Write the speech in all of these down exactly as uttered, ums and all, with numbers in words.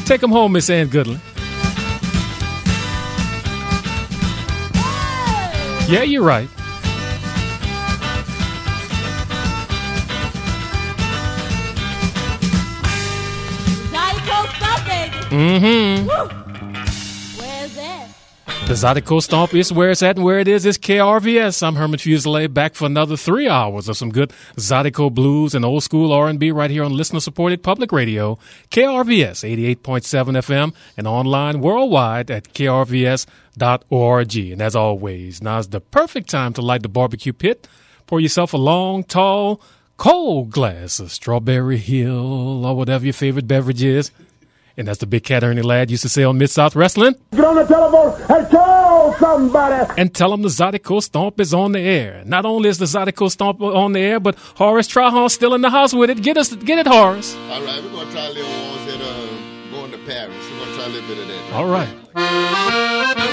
Take them home, Miss Ann Goodland. Yeah, you're right. Mm-hmm. Where's that? The Zydeco Stomp is where it's at, and where it is is K R V S. I'm Herman Fuselier, back for another three hours of some good Zydeco blues and old school R and B right here on listener-supported public radio, K R V S eighty-eight point seven F M, and online worldwide at K R V S dot org. And as always, now's the perfect time to light the barbecue pit. Pour yourself a long, tall, cold glass of Strawberry Hill or whatever your favorite beverage is. And as the big cat Ernie Ladd used to say on Mid-South Wrestling, get on the telephone and call somebody. And tell them the Zydeco Stomp is on the air. Not only is the Zydeco Stomp on the air, but Horace Trahan still in the house with it. Get us, get it, Horace. All right, we're going to try a little ones that uh, going to Paris. We're going to try a little bit of that. All right.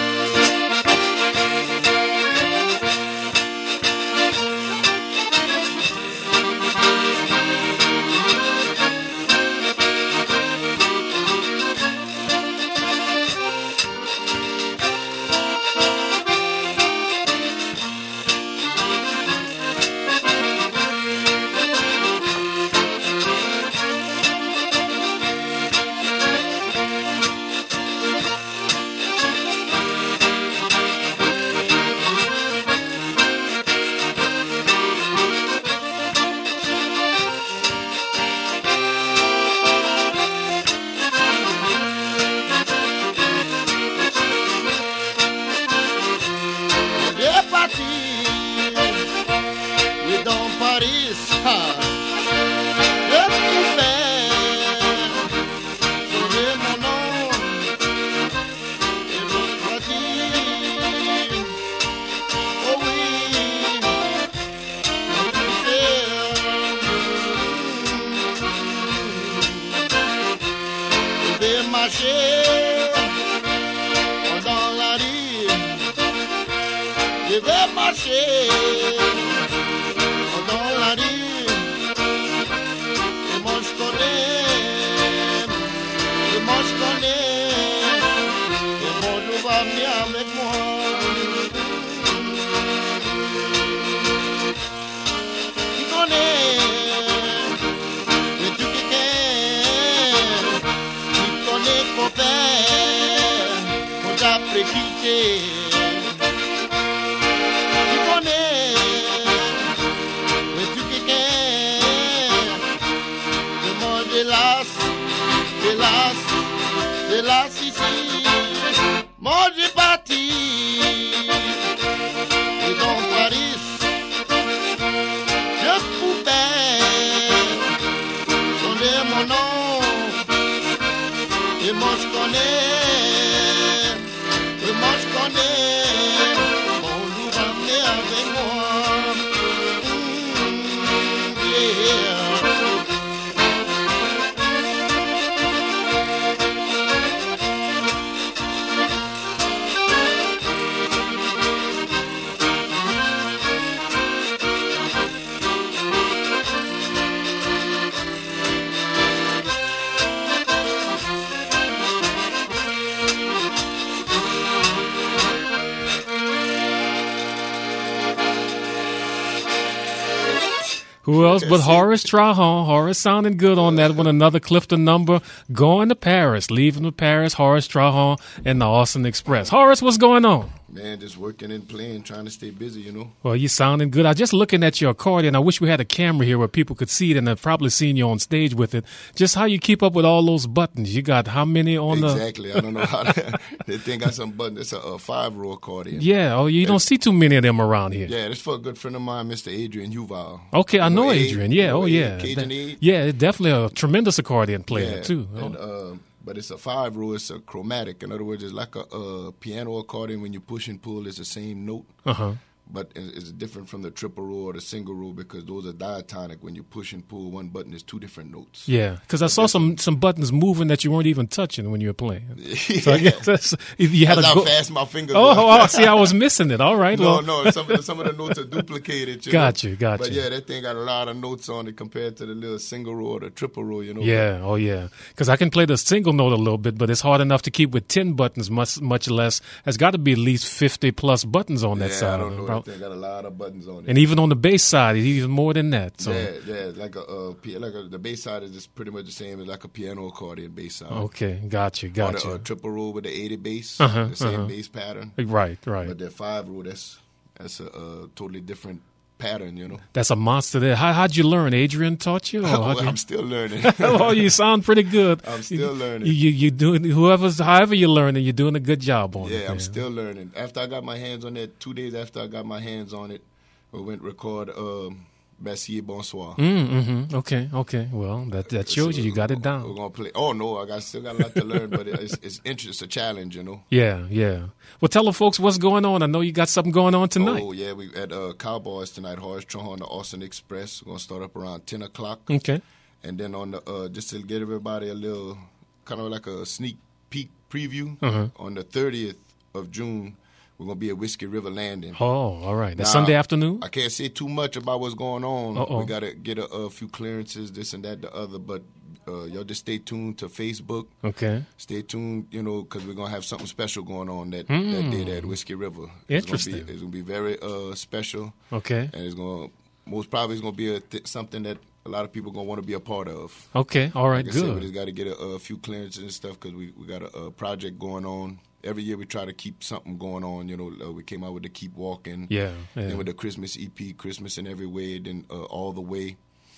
Who else but Horace Trahan? Horace sounding good on that one. Another Clifton number. Going to Paris. Leaving to Paris. Horace Trahan and the Austin Express. Horace, what's going on? Man, just working and playing, trying to stay busy, you know. Well, you sounding good. I was just looking at your accordion. I wish we had a camera here where people could see it, and I've probably seen you on stage with it. Just how you keep up with all those buttons. You got how many on exactly. the... Exactly. I don't know how to... They think I got some buttons. It's a, a five-row accordion. Yeah. Oh, you don't see too many of them around here. Yeah, it's for a good friend of mine, Mister Adrian Huval. Okay, I know, know Adrian. Yeah. Oh, yeah. Cajun that, Aid. Yeah, definitely a tremendous accordion player, yeah. too. And, uh, but it's a five row. It's a chromatic. In other words, it's like a, a piano accordion. When you push and pull, it's the same note. Uh-huh. but it's different from the triple roll or the single roll because those are diatonic. When you push and pull one button, there's two different notes. Yeah, because I saw some, some buttons moving that you weren't even touching when you were playing. So I guess that's, you had that's to how go. fast my fingers Oh, were. oh, see, I was missing it. All right. No, well. no, some of, the, some of the notes are duplicated. You Got know? you, got but you. yeah, that thing got a lot of notes on it compared to the little single roll or the triple roll, you know. Yeah, oh yeah. Because I can play the single note a little bit, but it's hard enough to keep with ten buttons, much much less. There's got to be at least fifty plus buttons on that yeah, side. I don't of know. it. That thing got a lot of buttons on it. And even on the bass side, it's even more than that. So. Yeah, yeah, like a, uh, p- like a, the bass side is just pretty much the same as like a piano accordion bass side. Okay, got you, got or the you. uh, triple roll with the eighty bass, Uh-huh, the same uh-huh. bass pattern. Right, right. But the five roll, that's that's a uh, totally different pattern, you know. That's a monster there. How, how'd you learn? Adrian taught you? Or how'd Well, you- I'm still learning. oh, you sound pretty good. I'm still You- learning. You, you, you doing whoever's however you're learning, you're doing a good job on it. Yeah, I'm man. still learning. After I got my hands on it, two days after I got my hands on it, we went record um, Merci Bonsoir. Mm-hmm. Okay, okay. Well, that that shows So you. You got it We're down. gonna play. Oh no, I got still got a lot to learn, but it's it's interesting. It's a challenge, you know. Yeah, yeah. Well, tell the folks what's going on. I know you got something going on tonight. Oh yeah, we at uh, Cowboys tonight. Horace Trahan, the Austin Express. We're gonna start up around ten o'clock, Okay. and then on the uh, just to get everybody a little kind of like a sneak peek preview Uh-huh. on the thirtieth of June. We're gonna be at Whiskey River Landing. Oh, all right. That's Now, Sunday afternoon. I can't say too much about what's going on. Uh-oh. We gotta get a, a few clearances, this and that, the other. But uh, y'all just stay tuned to Facebook. Okay. Stay tuned, you know, because we're gonna have something special going on that, that day there at Whiskey River. Interesting. It's gonna be, it's gonna be very uh, special, Okay. and it's gonna most probably it's gonna be a th- something that a lot of people gonna want to be a part of. Okay. All right. Like I said, we Good. just got to get a, a few clearances and stuff because we, we got a, a project going on. Every year we try to keep something going on. You know, uh, we came out with the Keep Walking. Yeah. Yeah. Then with the Christmas E P, Christmas in Every Way, then uh, All the Way.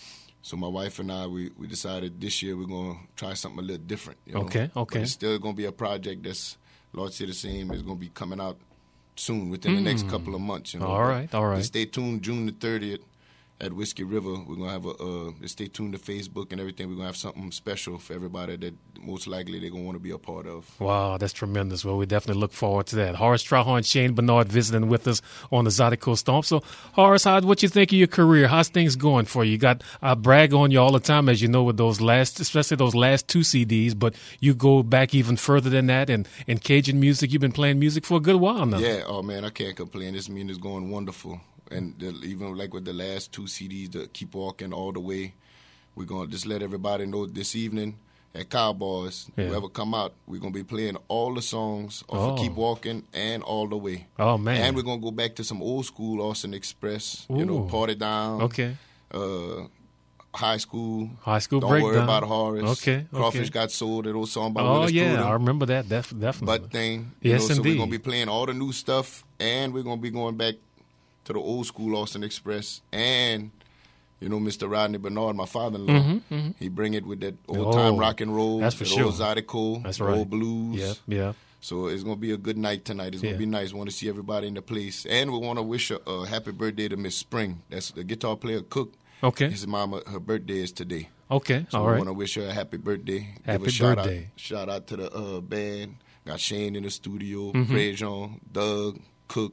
So my wife and I, we, we decided this year we're going to try something a little different. You know? Okay, okay. But it's still going to be a project that's, Lord say the same, is going to be coming out soon, within the next couple of months. You know? All But right, all right. just stay tuned, June the thirtieth. At Whiskey River, we're gonna have a. Uh, just stay tuned to Facebook and everything. We're gonna have something special for everybody that most likely they're gonna want to be a part of. Wow, that's tremendous. Well, we definitely look forward to that. Horace Trahan, Shane Bernard visiting with us on the Zydeco Stomp. So, Horace, how, what you think of your career? How's things going for you? You got I brag on you all the time, as you know, with those last, especially those last two C Ds. But you go back even further than that, and in Cajun music, you've been playing music for a good while now. Yeah. Oh man, I can't complain. This mean is going wonderful. And the, even like with the last two C Ds, the Keep Walking All the Way, we're gonna just let everybody know this evening at Cowboys, Yeah. whoever come out, we're gonna be playing all the songs off of Oh. Keep Walking and All the Way. Oh man. And we're gonna go back to some old school Austin Express, you know, Ooh. Party Down. Okay. Uh, high school. High school Don't breakdown. worry about Horace. Okay, Crawfish okay. got sold. That old song by Oh Willis yeah, Pruden. I remember that. Def- definitely. Butt thing. You Yes, know, so indeed. we're gonna be playing all the new stuff, and we're gonna be going back to the old school Austin Express, and you know, Mister Rodney Bernard, my father-in-law, he bring it with that old time Oh, rock and roll, that's for that sure. old Zydeco, That's the right. old blues. Yeah, yeah. So it's gonna be a good night tonight. It's Yeah. gonna be nice. Want to see everybody in the place, and we want to wish a, a happy birthday to Miss Spring. That's the guitar player Cook. Okay. His mama, her birthday is today. Okay. So all we right. want to wish her a happy birthday. Happy Give a shout birthday. Out, shout out to the uh, band. Got Shane in the studio, Mm-hmm. Prejean, Doug, Cook,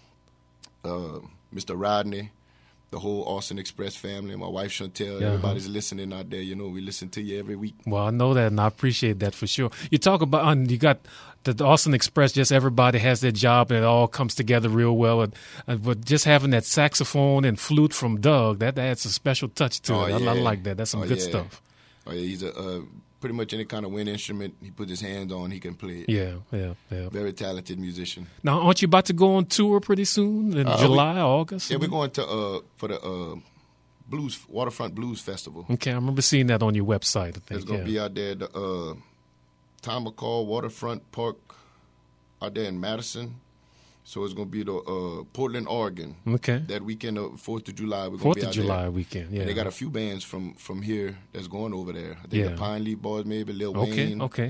uh, Mister Rodney, the whole Austin Express family, my wife Chantel. Yeah, Everybody's listening out there. You know, we listen to you every week. Well, I know that, and I appreciate that for sure. You talk about, and you got the, the Austin Express. Just everybody has their job, and it all comes together real well. And, and but just having that saxophone and flute from Doug, that adds a special touch to Oh, it. I, I yeah. like that. That's some Oh, good yeah. stuff. Oh yeah, he's a uh, pretty much any kind of wind instrument he puts his hands on, he can play it. Yeah, yeah, yeah. Very talented musician. Now, aren't you about to go on tour pretty soon in Uh, July, August? Yeah, we're going to uh, for the uh, Blues Waterfront Blues Festival. Okay, I remember seeing that on your website. I think. It's gonna yeah. be out there at the uh, Tom McCall Waterfront Park out there in Madison. So it's gonna be the uh, Portland, Oregon. Okay. That weekend of Fourth of July, we're gonna Fourth be of out July there. weekend. Yeah. And they got a few bands from from here that's going over there. I think Yeah. the Pine Leaf Boys, maybe Lil Okay. Wayne. Okay.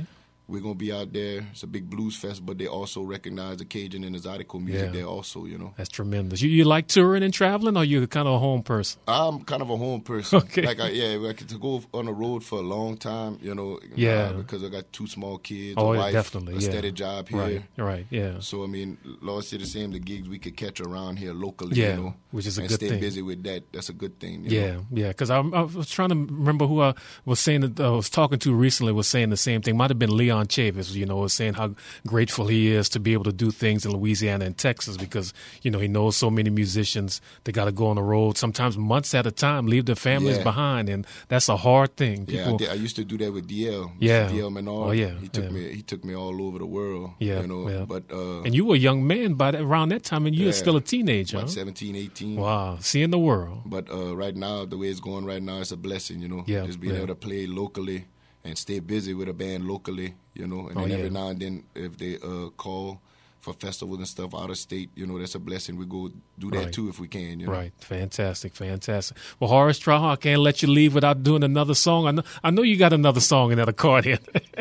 we're gonna be out there. It's a big blues fest, but they also recognize the Cajun and the Zydeco music Yeah. there also. You know, That's tremendous. You, you like touring and traveling, or you kind of a home person? I'm kind of a home person. Okay. Like I, yeah, like to go on the road for a long time. You know, Yeah. uh, because I got two small kids, Oh, a yeah, wife, definitely, a yeah. steady job here. Right, right, yeah. So I mean, Lord said the same. The gigs we could catch around here locally, Yeah, you know, which is a and good stay thing. busy with that. That's a good thing. You Yeah, know? yeah. Because I, I was trying to remember who I was saying that I was talking to recently was saying the same thing. Might have been Leon Chavis. You know, was saying how grateful he is to be able to do things in Louisiana and Texas because you know he knows so many musicians that got to go on the road sometimes months at a time, leave their families Yeah. behind, and that's a hard thing. Yeah, I, People, did, I used to do that with D L. Yeah. D L Menard. Oh, yeah, he took yeah. me. He took me all over the world. Yeah, you know. yeah. But uh, and you were a young man by that, around that time, and you were Yeah. still a teenager. about Huh? seventeen, eighteen. Wow, seeing the world. But uh, right now, the way it's going right now, it's a blessing. You know, Yeah, just being yeah. able to play locally and stay busy with a band locally. You know, and Oh, then yeah. every now and then, if they uh, call for festivals and stuff out of state, you know, that's a blessing. We go do that Right. too if we can. You know? Right, fantastic, fantastic. Well, Horace Trahan, I can't let you leave without doing another song. I know, I know you got another song in that accordion.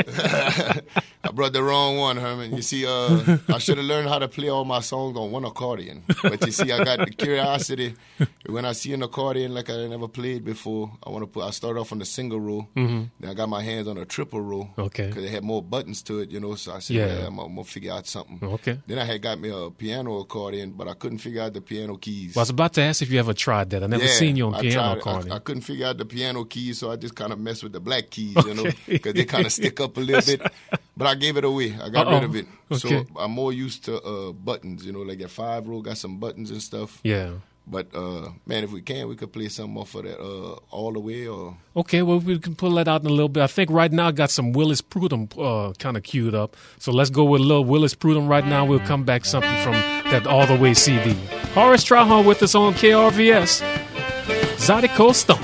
I brought the wrong one, Herman. You see, uh, I should have learned how to play all my songs on one accordion. But you see, I got the curiosity. When I see an accordion like I never played before, I want to put. I started off on the single row. Mm-hmm. Then I got my hands on a triple row. Okay. Because it had more buttons to it, you know. So I said, Yeah. yeah, I'm, I'm gonna figure out something. Okay. Then I had got me a piano accordion, but I couldn't figure out the piano keys. Well, I was about to ask if you ever tried that. I never Yeah, seen you on I piano tried it. accordion. I, I couldn't figure out the piano keys, so I just kind of messed with the black keys, you know, Okay. because they kind of stick up a little bit. But I gave it away. I got Uh-oh. rid of it. Okay. So I'm more used to uh, buttons, you know, like that five row got some buttons and stuff. Yeah. But uh, man, if we can, we could play something off of that uh, all the way. Or Okay, well, we can pull that out in a little bit. I think right now I got some Willis Prudhomme uh, kind of queued up. So let's go with a little Willis Prudhomme right now. We'll come back something from that All the Way C D. Horace Trahan with us on K R V S. Zydeco Stomp.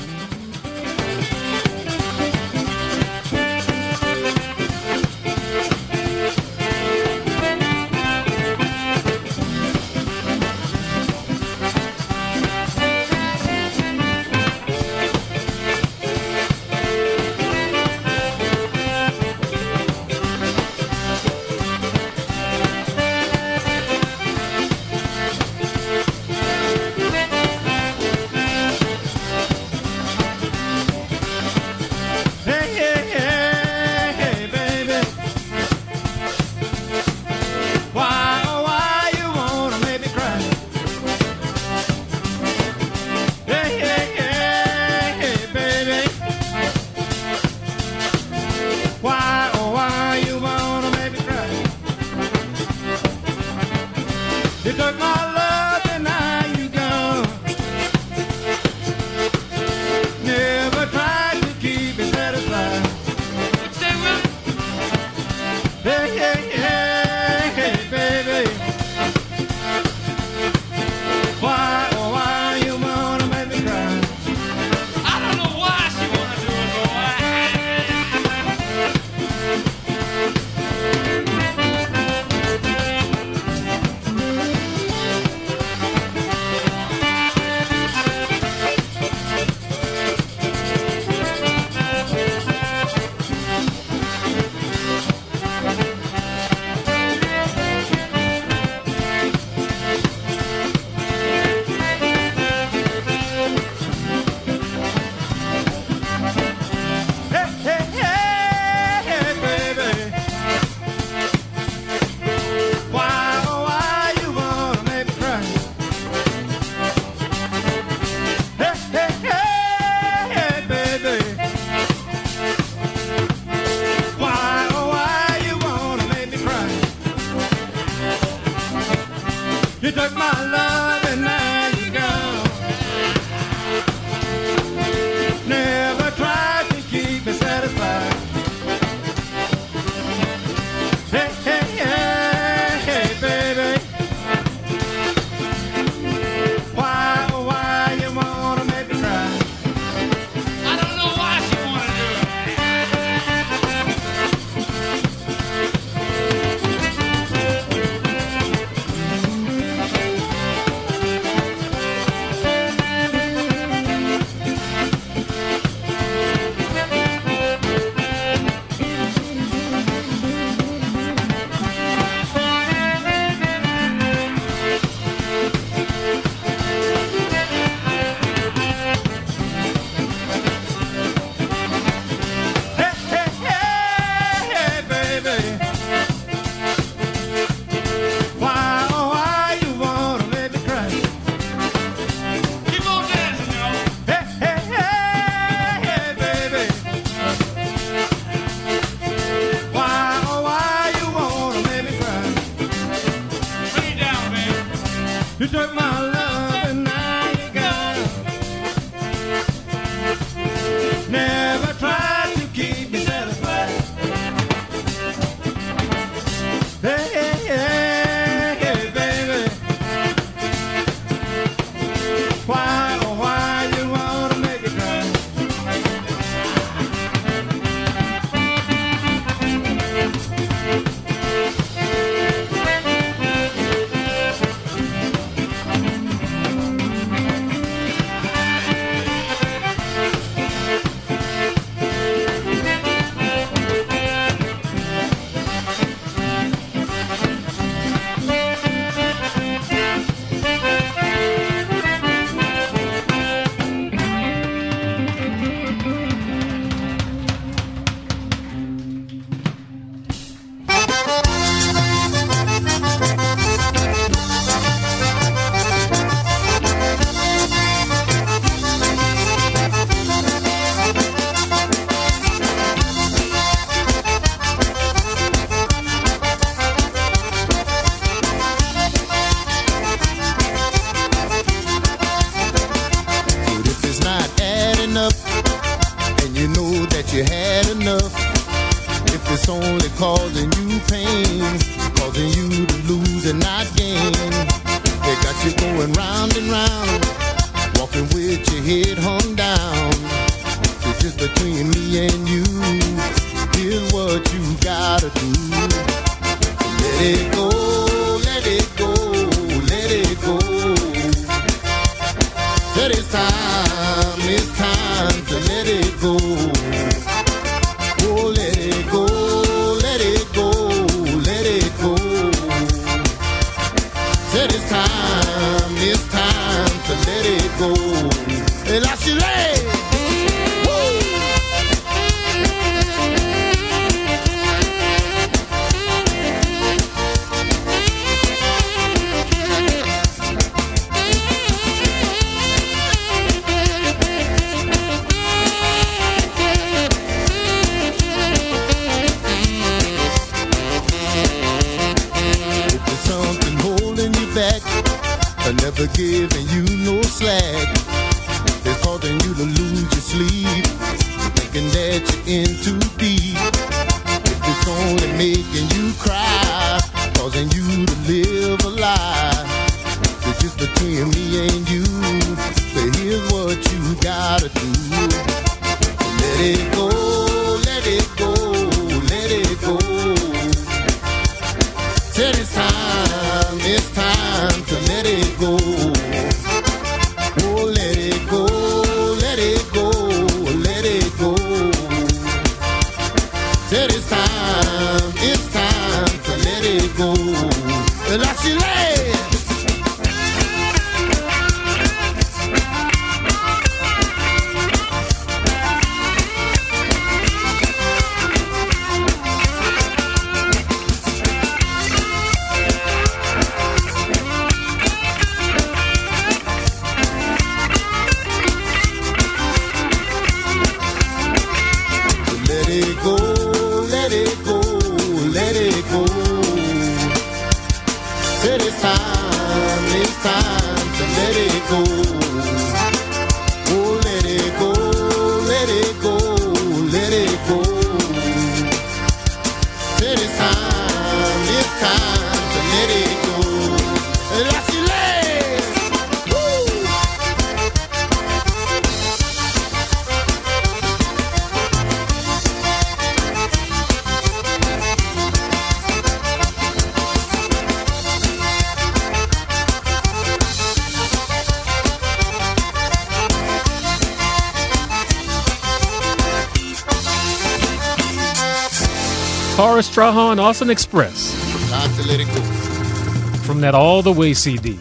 standing up and you know that you had enough. If it's only causing you pain, causing you to lose and not gain, they got you going round and round, walking with your head hung down. It's just between me and you. Here's what you gotta do. Let it go, let it go, let it go. Said it's time, it's time to let it go. Oh, let it go, let it go, let it go. Said it's time, it's time to let it go. And I should lay. Never giving you no slack. It's causing you to lose your sleep, thinking that you're in too deep. If it's only making you cry, causing you to live a lie, it's just between me and you. So here's what you gotta do. Let it go, let it go, let it go. Said it's time, it's time to let it go. Oh, let it go, let it go, let it go. Said it's time, it's time to let it go. La Chile. Horace Trahan, Austin Express. Time to let it go. From that All the Way C D.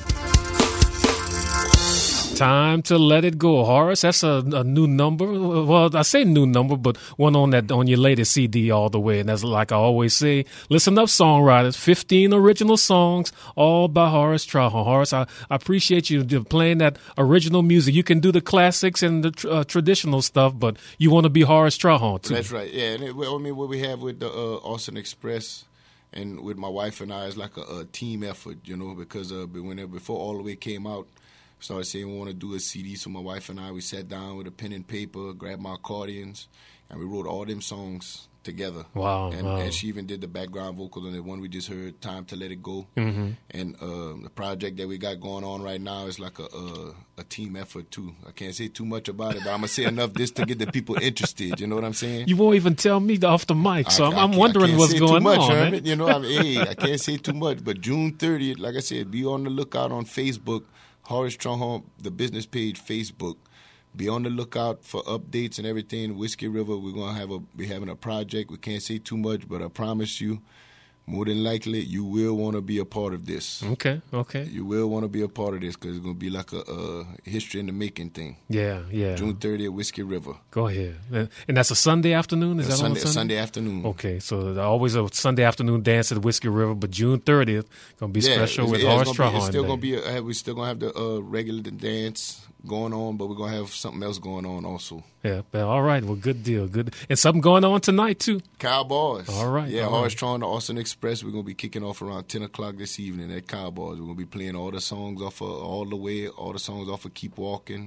Time to Let It Go. Horace, that's a, a new number. Well, I say new number, but one on that on your latest C D, All the Way. And that's like I always say, listen up, songwriters. fifteen original songs, all by Horace Trahan. Horace, I, I appreciate you playing that original music. You can do the classics and the tr- uh, traditional stuff, but you want to be Horace Trahan, too. That's right, yeah. And it, I mean, what we have with the uh, Austin Express and with my wife and I is like a, a team effort, you know, because uh, when it, before All the Way came out, started saying we want to do a C D. So my wife and I, we sat down with a pen and paper, grabbed my accordions, and we wrote all them songs together. Wow. And, wow. and she even did the background vocals on the one we just heard, Time to Let It Go. Mm-hmm. And uh, the project that we got going on right now is like a, a a team effort, too. I can't say too much about it, but I'm going to say enough just to get the people interested. You know what I'm saying? You won't even tell me off the mic, so I, I'm, I, I'm wondering I what's say going too much, on. Herman. You know, I mean, hey, I can't say too much. But June thirtieth, like I said, be on the lookout on Facebook. Horace Trahan, the business page, Facebook. Be on the lookout for updates and everything. Whiskey River, we're gonna have a be having a project. We can't say too much, but I promise you, more than likely, you will want to be a part of this. Okay, okay. You will want to be a part of this because it's gonna be like a, a history in the making thing. Yeah, yeah. June thirtieth, Whiskey River. Go ahead. And that's a Sunday afternoon? Is A that Sunday, on a Sunday? Sunday afternoon. Okay, so always a Sunday afternoon dance at Whiskey River, but June thirtieth going to be Yeah, special it's- with yeah, Horace it's gonna be- Trahan. It's still Day. gonna be. A, we're still gonna have the uh, regular dance going on, but we're gonna have something else going on also. Yeah, well, all right. Well, good deal. Good. And something going on tonight, too. Cowboys. All right, Yeah, all Horace right. Trahan, the Austin Express. We're gonna be kicking off around ten o'clock this evening at Cowboys. We're gonna be playing all the songs off of All the Way, all the songs off of Keep Walking,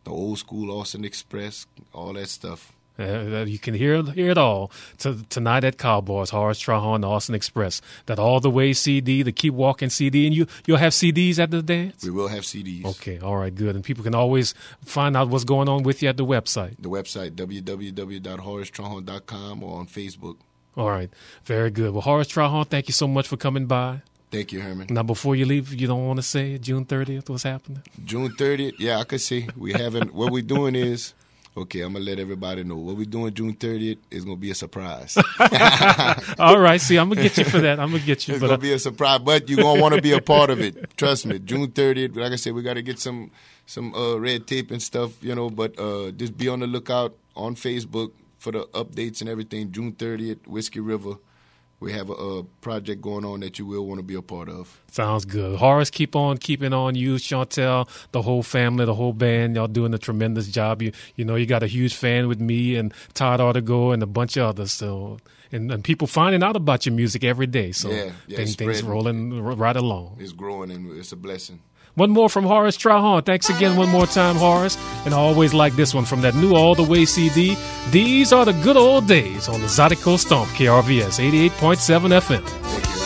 the old school Austin Express, all that stuff. Uh, you can hear hear it all to, tonight at Cowboys, Horace Trahan, the Austin Express. That All the Way C D, the Keep Walking C D, and you, you'll have C Ds at the dance? We will have C Ds. Okay, all right, good. And people can always find out what's going on with you at the website. The website, w w w dot horace trahan dot com, or on Facebook. All right, very good. Well, Horace Trahan, thank you so much for coming by. Thank you, Herman. Now, before you leave, you don't want to say June thirtieth, what's happening? June thirtieth, yeah, I could say. We haven't, what we're doing is, okay, I'm going to let everybody know. What we're doing June thirtieth is going to be a surprise. All right, see, I'm going to get you for that. I'm going to get you. It's but going to be a surprise, but you're going to want to be a part of it. Trust me. June thirtieth, like I said, we got to get some some uh, red tape and stuff, you know, but uh, just be on the lookout on Facebook for the updates and everything. June thirtieth, Whiskey River. We have a, a project going on that you will want to be a part of. Sounds good. Horace, keep on keeping on. You, Chantel, the whole family, the whole band, y'all doing a tremendous job. You you know, you got a huge fan with me and Todd Artigo and a bunch of others. So and, and people finding out about your music every day. So yeah, yeah, things, things rolling right along. It's growing and it's a blessing. One more from Horace Trahan. Thanks again one more time, Horace. And I always like this one from that new All the Way C D. These are the good old days on the Zydeco Stomp, K R V S eighty-eight point seven F M. Thank you.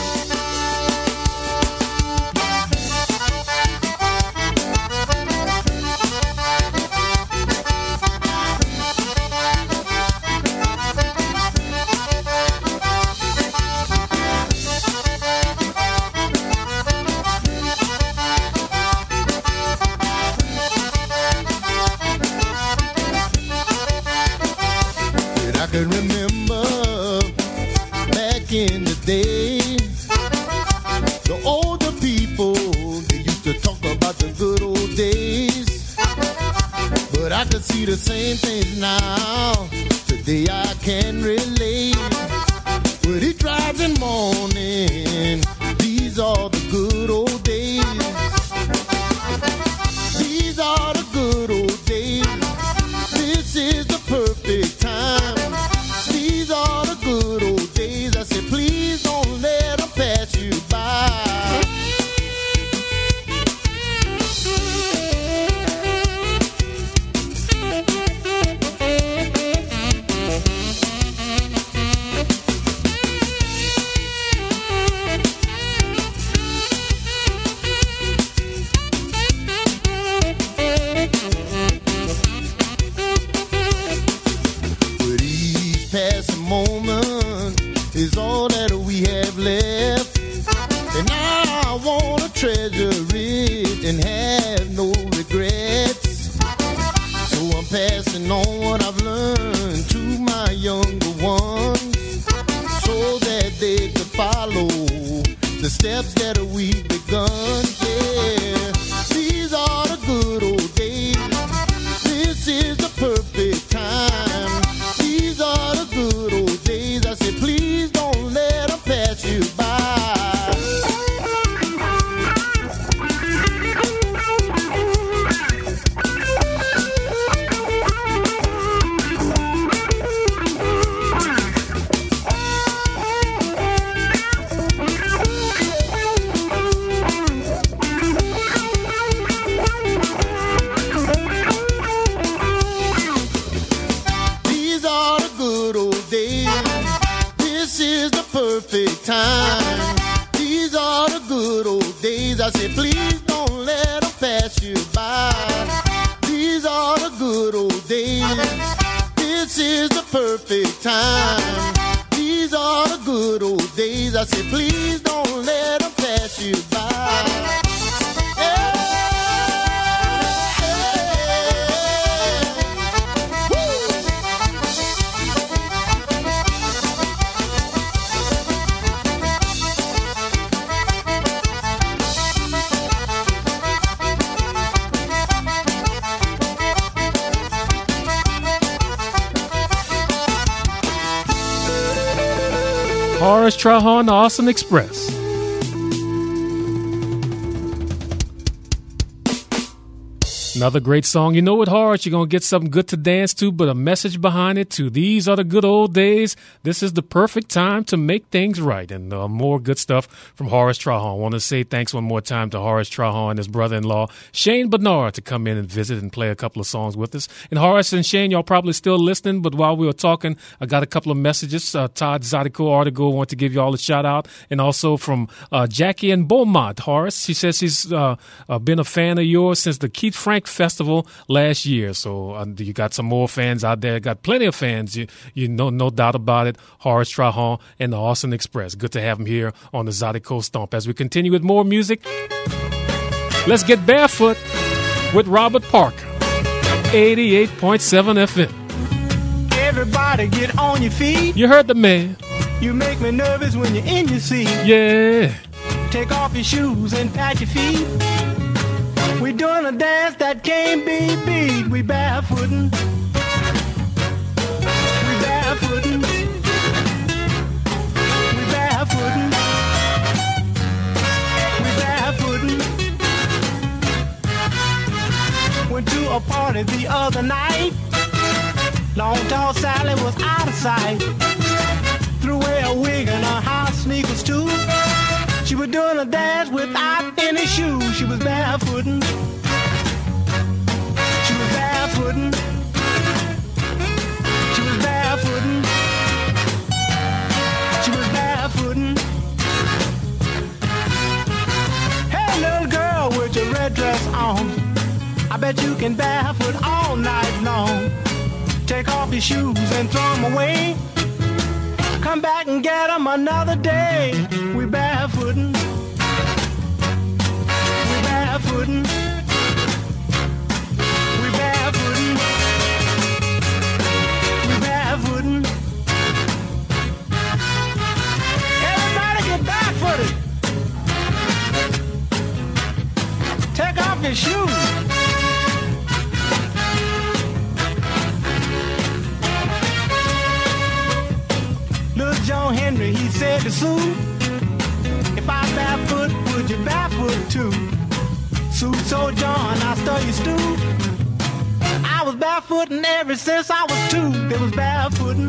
I can remember back in the day, the older people, they used to talk about the good old days. But I can see the same things now. Today I can relate. With each rising morning, these are the good old days. These are the good old days. This is the perfect time. These are the good old days. I said, please don't let them pass you by. Moment is all that we have left, and I want to treasure it and have no regrets. So I'm passing on what I've learned to my younger ones, so that they could follow the steps that we've begun. Yeah, these are the good old days. This is the perfect time. These are the good old days. I said, please don't let them pass you by. Perfect time. These are the good old days. I said, please don't let them pass you by. These are the good old days. This is the perfect time. These are the good old days. I said, please don't let them pass you by. Horace Trahan, the Austin Express. Another great song. You know it, Horace. You're going to get something good to dance to, but a message behind it to these are the good old days. This is the perfect time to make things right. And uh, more good stuff from Horace Trahan. I want to say thanks one more time to Horace Trahan and his brother-in-law, Shane Bernard, to come in and visit and play a couple of songs with us. And Horace and Shane, y'all probably still listening, but while we were talking, I got a couple of messages. Uh, Todd Zydeco Artigo, I want to give you all a shout out. And also from uh, Jackie in Beaumont, Horace. She says she's uh, uh, been a fan of yours since the Keith Frank Festival last year. So uh, you got some more fans out there. Got plenty of fans. You, you know, no doubt about it. Horace Trahan and the Austin Express. Good to have him here on the Zydeco Stomp. As we continue with more music, let's get barefoot with Robert Parker. eighty-eight point seven F M. Everybody get on your feet. You heard the man. You make me nervous when you're in your seat. Yeah. Take off your shoes and pat your feet. We doing a dance that can't be beat. We barefootin'. We barefootin'. We barefootin'. We barefootin'. Went to a party the other night. Long tall Sally was out of sight. Threw away a wig and her high sneakers too. She was doing a dance without any shoes. She was barefootin'. She was barefootin'. She was barefootin'. She was barefootin'. Hey, little girl with your red dress on, I bet you can barefoot all night long. Take off your shoes and throw them away. Come back and get them another day. We barefootin'. We barefootin'. We barefootin'. We barefootin'. Everybody get barefooted. Take off your shoes. John Henry, he said to Sue, if I barefoot, would you barefoot too? Sue told John, I study stew. I was barefooting ever since I was two. They was barefooting.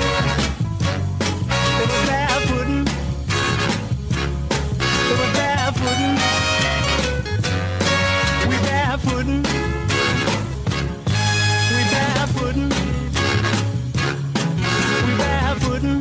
They was barefooting. They was barefooting. We barefooting. We barefooting. We barefooting.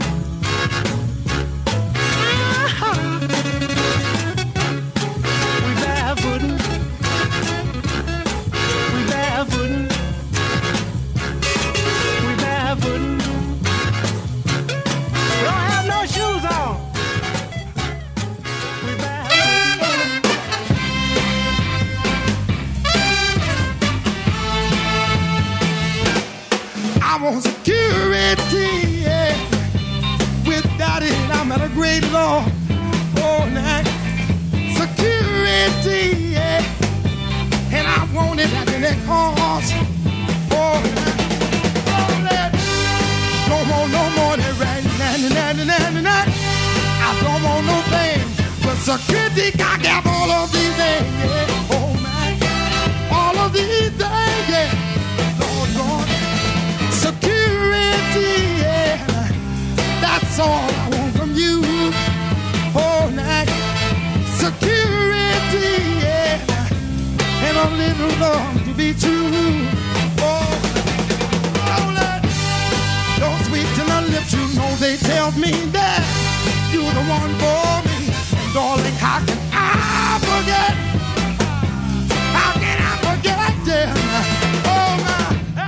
Security, yeah. Without it, I'm at a great law. Oh, now, security, yeah. And I want it at any cost. Oh, now, oh, that. Don't want no more than right now, now, now, now, now. I don't want no thing, but security got to have all of these things, yeah. Oh, man, all of these things, yeah. Lord, Lord. Security, yeah, that's all I want from you. Oh, night, security, yeah, and a little love to be true. Oh, oh, that, those sweet tender lips, you know they tell me that you're the one for me. And darling, how can I forget? How can I forget, yeah? Oh, my.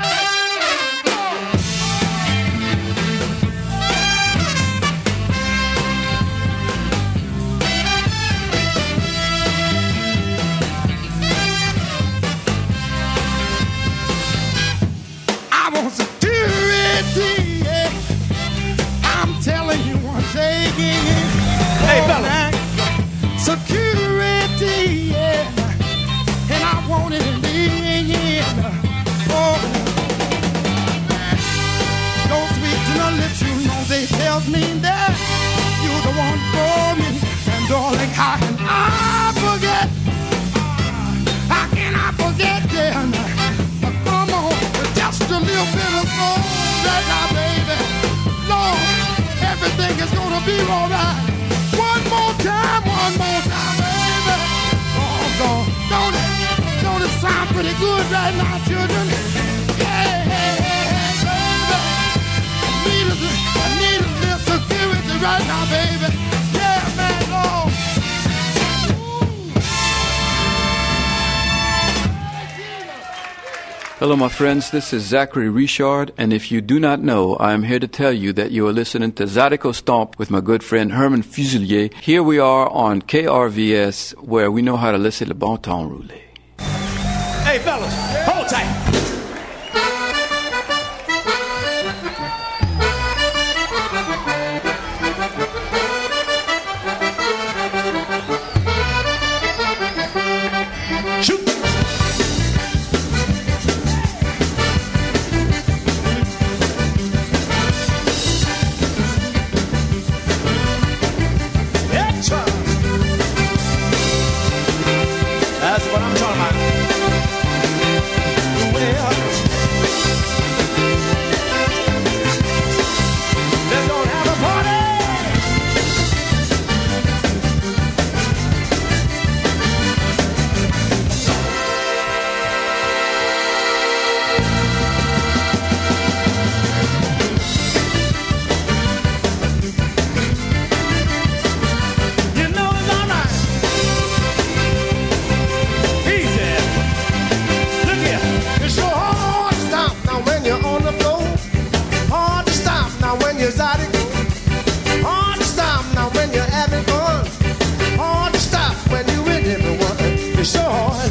Security, yeah. I'm telling you one thing. Hey, fella. Security, yeah. And I want it in the end. Oh, those sweet to the lips, you know they tell me that you're the one for me. And darling, how can I forget? How can I forget, yeah? be alright. One more time, one more time, baby. Oh, God. Don't it, don't it sound pretty good right now, children? Yeah, hey, hey, hey, baby. I need a, I need a little security right now, baby. Yeah, man, Lord. Hello, my friends. This is Zachary Richard, and if you do not know, I am here to tell you that you are listening to Zydeco Stomp with my good friend Herman Fuselier. Here we are on K R V S, where we know how to listen to bon temps roulé. Hey, fellas, hold tight. Shoot. That's what I'm talking about. Well, let's go and have a party. You know it's all right. Easy. Look here. It's so hard to stop now when you're on the floor. Hard to stop now when you're zydeco. Hard to stop now when you're having fun. Hard to stop when you're with everyone. It's so hard.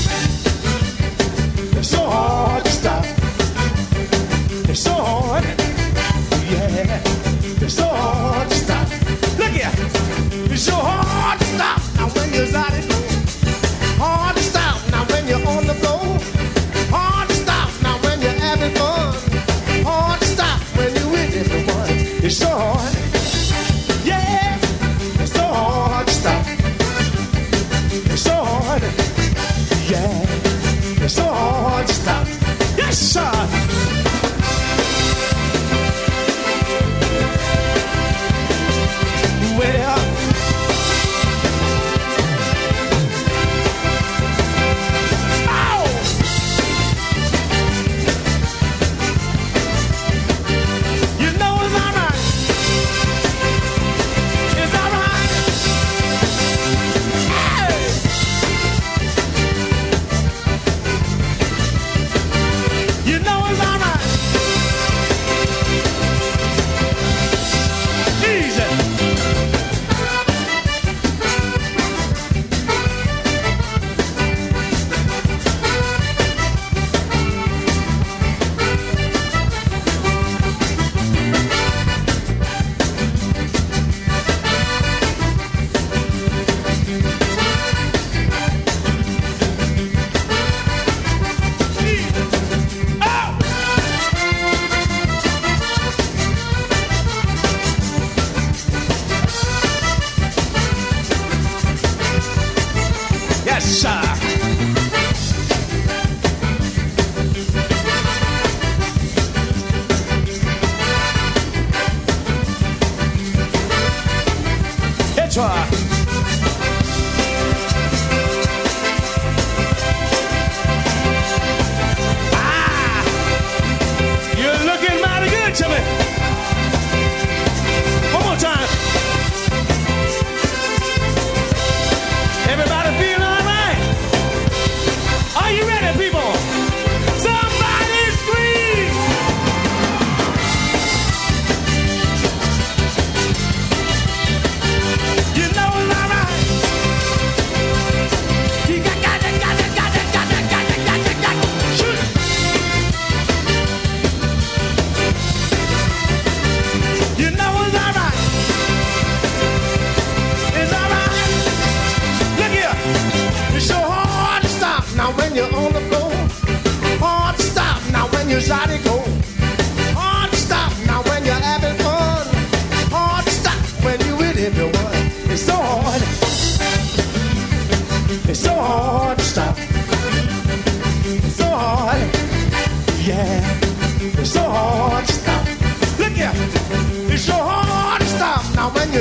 It's so hard to stop. It's so hard. Yeah. It's so hard to stop. Look here. It's so hard to stop now when you're zydeco. Hard to stop now when you're on the floor. Hard to stop now when you're having fun. Hard to stop when you're with everyone. It's so hard. Yeah. It's so hard to stop. It's so hard. Yeah. It's so hard to stop. Yes, sir. Well,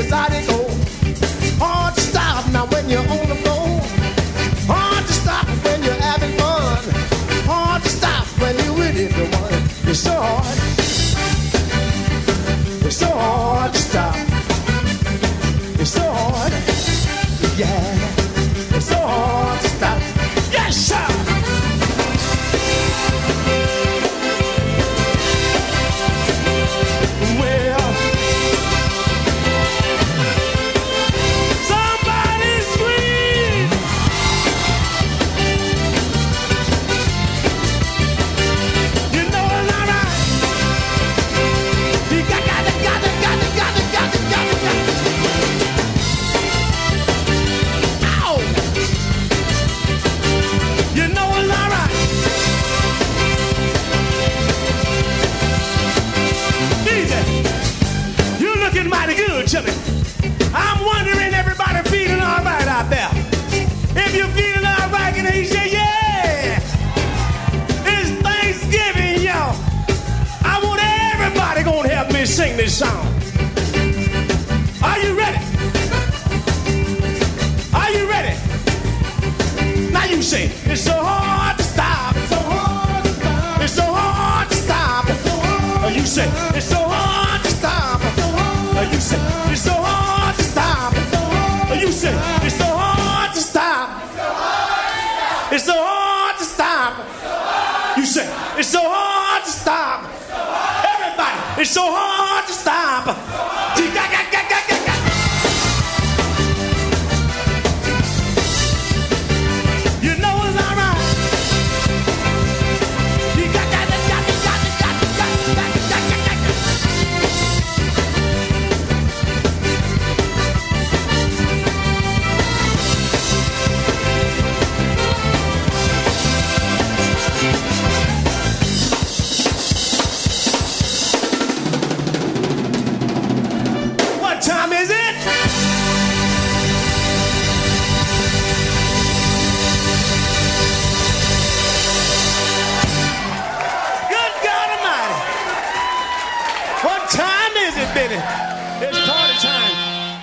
is Zydeco. Hard to stop now when you're on the floor. Hard to stop when you're having fun. Hard to stop when you're really the one. It's so hard. It's so hard to stop. It's so hard. Yeah. It's so hard to stop. Yes, sir. I'm wondering, everybody feeling all right out there? If you're feeling all right, can you say, yeah? It's Thanksgiving, y'all. I want everybody gonna help me sing this song. Are you ready? Are you ready? Now you say, it's so hard to stop. It's so hard to stop. It's so hard to stop. It's so hard. You say, it's so hard to stop. It's so hard. You say, it's so hard to stop. It's so hard. You say, it's so hard to stop. It's so hard to stop. You say, it's so hard to stop. Everybody, it's so hard to stop. You know it's all right. You got that, got that, got that, got that, got that, got that, got that. What time is it? Good God Almighty. What time is it, baby? It's party time.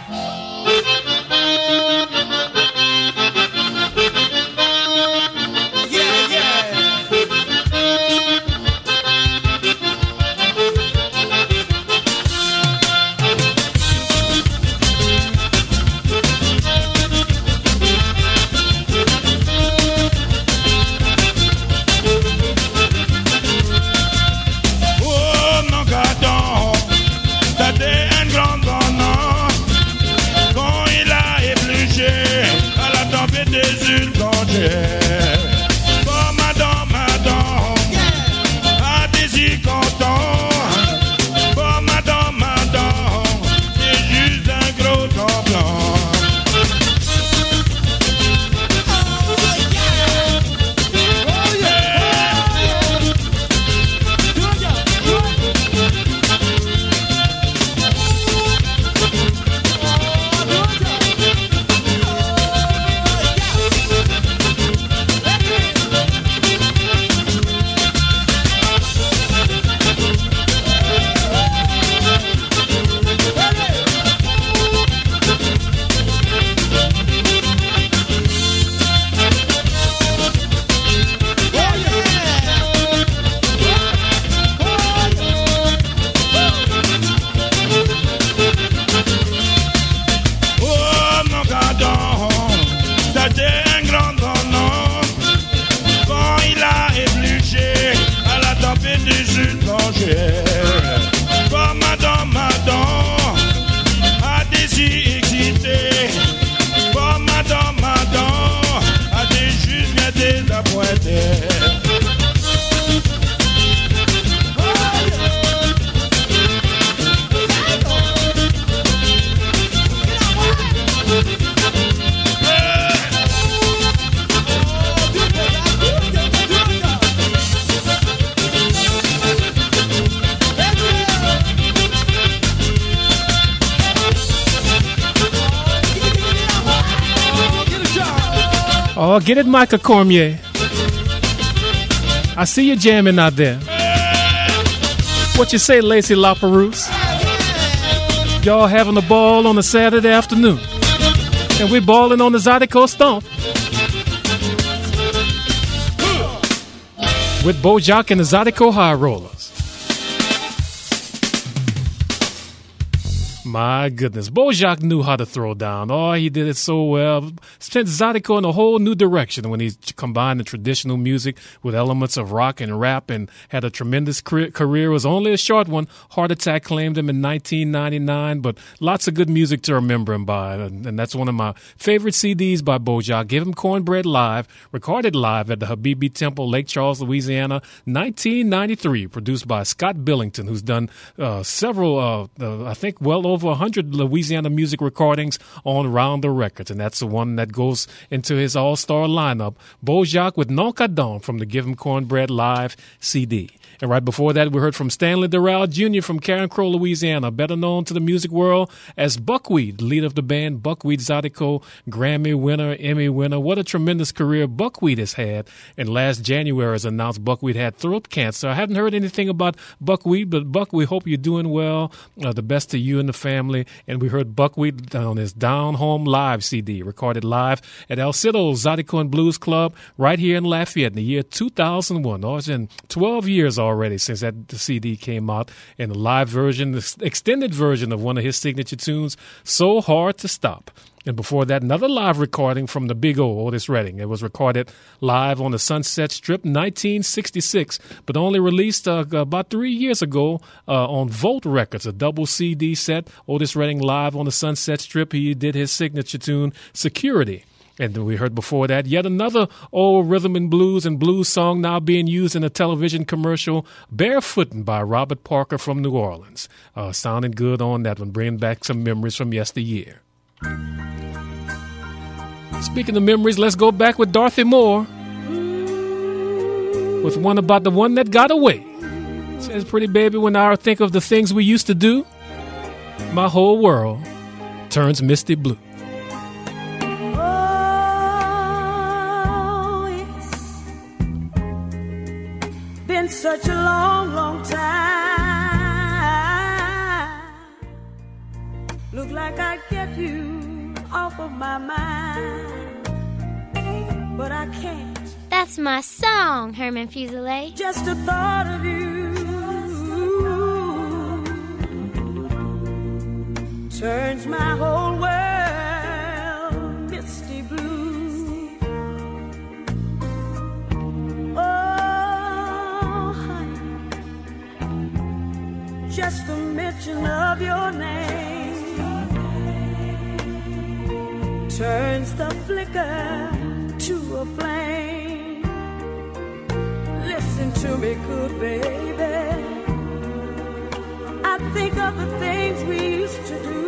Yeah, yeah. Oh, mon gâteau, c'était un grand bonheur quand il a épluché à la tempête des huiles congées. Oh, madame, madame, à désir content. Oh, madame, madame, c'est juste un gros complot. Oh, mon gâteau, c'était un grand bonheur quand il a épluché à la tempête des huiles congées. Oh, madame, madame, à désir excité. Oh, madame, madame, à des juges bien désappointés. Oh, get it, Micah Cormier. I see you jamming out there. What you say, Lacey LaPerouse? Y'all having a ball on a Saturday afternoon. And we're balling on the Zydeco Stomp. With Bojack and the Zydeco High Rollers. My goodness, Bojack knew how to throw down. Oh, he did it so well. Sent Zydeco in a whole new direction when he combined the traditional music with elements of rock and rap and had a tremendous career. It was only a short one. Heart Attack claimed him in nineteen ninety-nine, but lots of good music to remember him by. And, and that's one of my favorite C Ds by Bojack. Give Him Cornbread Live, recorded live at the Habibi Temple, Lake Charles, Louisiana, nineteen ninety-three, produced by Scott Billington, who's done uh, several, uh, uh, I think, well over over one hundred Louisiana music recordings on Rounder Records, and that's the one that goes into his all-star lineup, Bojack with Non Cadon from the Give Him Cornbread Live C D. And right before that, we heard from Stanley Durrell Junior from Karen Crow, Louisiana, better known to the music world as Buckwheat, lead of the band Buckwheat Zydeco, Grammy winner, Emmy winner. What a tremendous career Buckwheat has had. And last January, as announced, Buckwheat had throat cancer. I haven't heard anything about Buckwheat, but Buck, we hope you're doing well. Uh, the best to you and the family. And we heard Buckwheat on his Down Home Live C D, recorded live at El Cido's Zydeco and Blues Club right here in Lafayette in the year two thousand one. Oh, it's been twelve years already since that the C D came out, in the live version, the extended version of one of his signature tunes, So Hard to Stop. And before that, another live recording from the Big O, Otis Redding. It was recorded live on the Sunset Strip, nineteen sixty-six, but only released uh, about three years ago uh, on Volt Records, a double C D set. Otis Redding live on the Sunset Strip. He did his signature tune, Security. And we heard before that yet another old rhythm and blues and blues song now being used in a television commercial, Barefootin' by Robert Parker from New Orleans. Uh, sounding good on that one, bringing back some memories from yesteryear. Speaking of memories, let's go back with Dorothy Moore with one about the one that got away. Says, pretty baby, when I think of the things we used to do, my whole world turns misty blue. Such a long, long time. Look like I'd get you off of my mind, but I can't. That's my song, Herman Fuselier. Just the thought of you turns my whole world misty blue. Oh, just the mention of your name turns the flicker to a flame. Listen to me, good baby. I think of the things we used to do,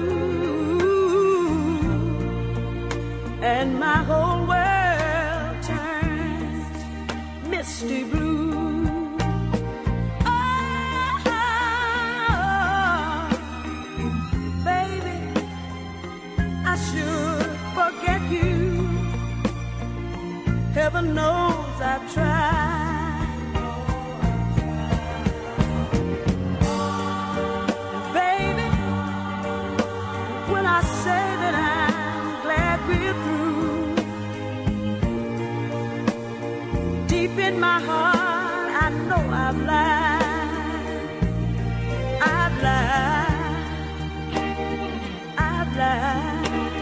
and my whole world turns misty blue. Heaven knows I've tried. And baby, when I say that I'm glad we're through, deep in my heart I know I've lied. I've lied. I've lied.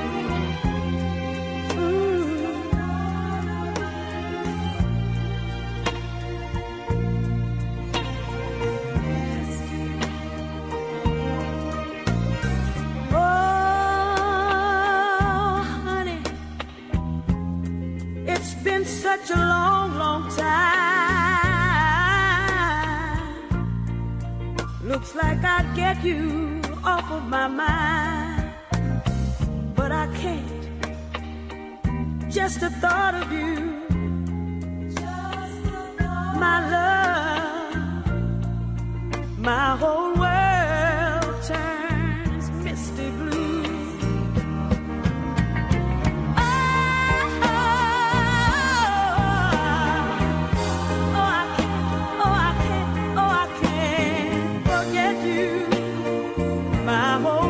Such a long, long time. Looks like I'd get you off of my mind, but I can't. Just the thought of you, my love, my whole world turns misty blue. My whole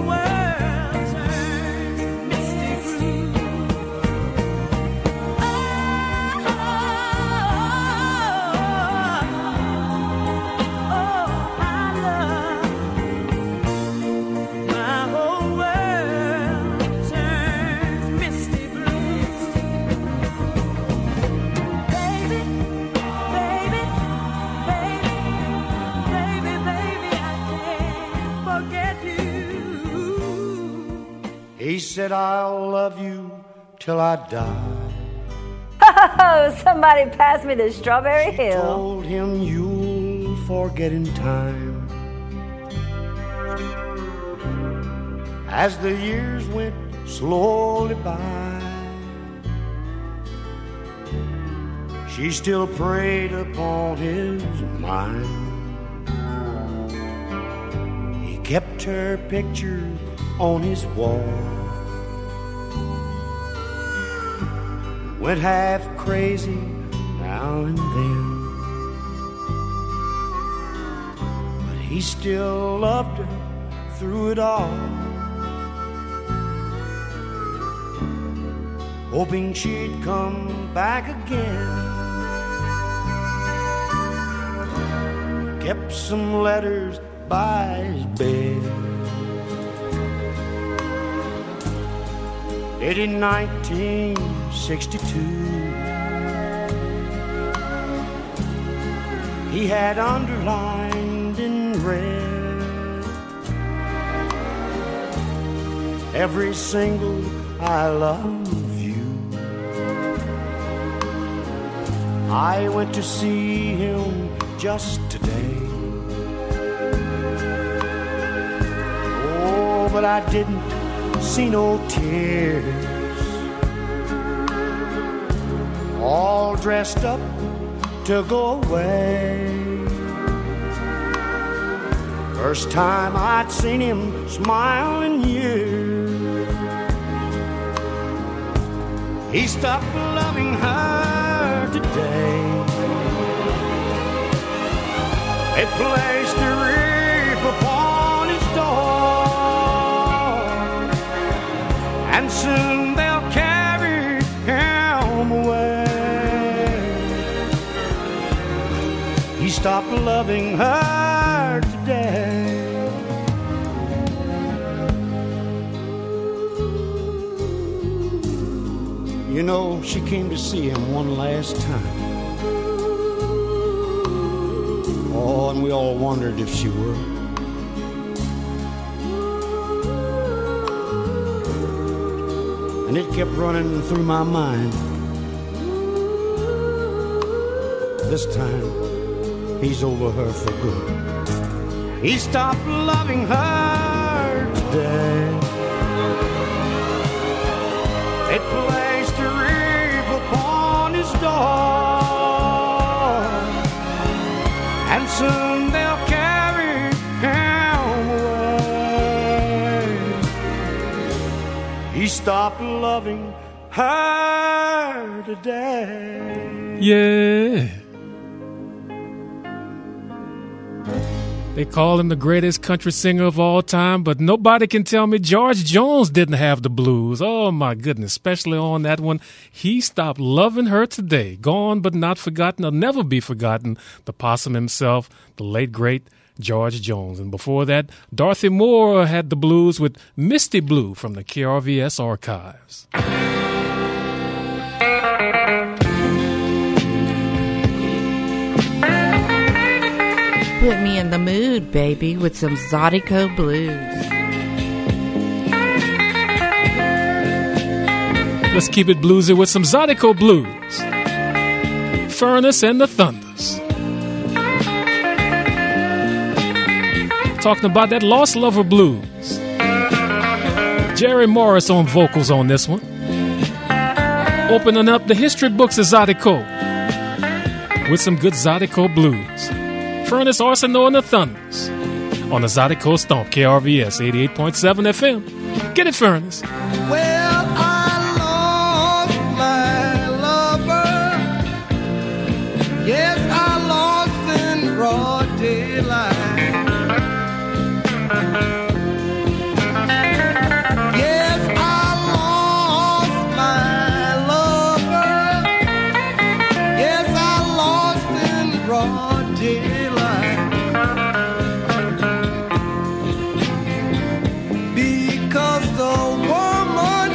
said, I'll love you till I die. Oh, somebody pass me the Strawberry She Hill. told him you'll forget in time. As the years went slowly by, she still preyed upon his mind. He kept her picture on his wall, went half crazy now and then, but he still loved her through it all, hoping she'd come back again. Kept some letters by his bed, dated nineteen sixty-two. He had underlined in red every single I love you. I went to see him just today. Oh, but I didn't see no tears. All dressed up to go away. First time I'd seen him smile in years. He stopped loving her today. They placed a wreath upon his door, and soon they'll carry him away. He stopped loving her today. You know, she came to see him one last time. Oh, and we all wondered if she would. And it kept running through my mind. This time, he's over her for good. He stopped loving her today. It placed a wreath upon his door, and soon they'll carry him away. He stopped loving her today. Yeah. They call him the greatest country singer of all time, but nobody can tell me George Jones didn't have the blues. Oh, my goodness, especially on that one. He stopped loving her today. Gone but not forgotten, or never be forgotten. The possum himself, the late, great George Jones. And before that, Dorothy Moore had the blues with Misty Blue from the K R V S archives. Put me in the mood, baby, with some Zydeco blues. Let's keep it bluesy with some Zydeco blues. Furnace and the Thunders. Talking about that Lost Lover blues. Jerry Morris on vocals on this one. Opening up the history books of Zydeco with some good Zydeco blues. Furnace, Arsenal, and the Thunders on the Zydeco Stomp, K R V S eighty-eight point seven F M. Get it, Furnace. Well, I lost my lover. Yes, I lost in broad daylight. Yes, I lost my lover. Yes, I lost in broad daylight. Because the woman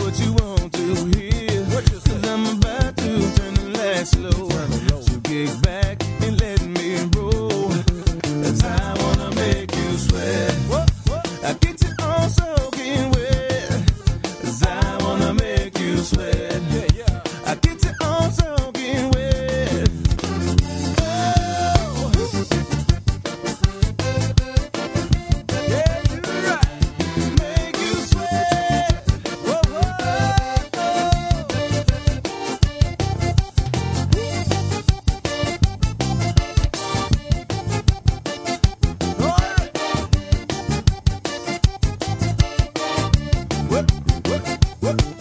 what you want to hear. Cause I'm about to turn the lights low. So kick back and let me roll. Cause I wanna make you sweat. I get you all soaking wet. Cause I wanna make you sweat. I get you all soaking wet. Oh. Yeah, you're right. Make you sweat. Whoa, whoa. Whip, whip, whip.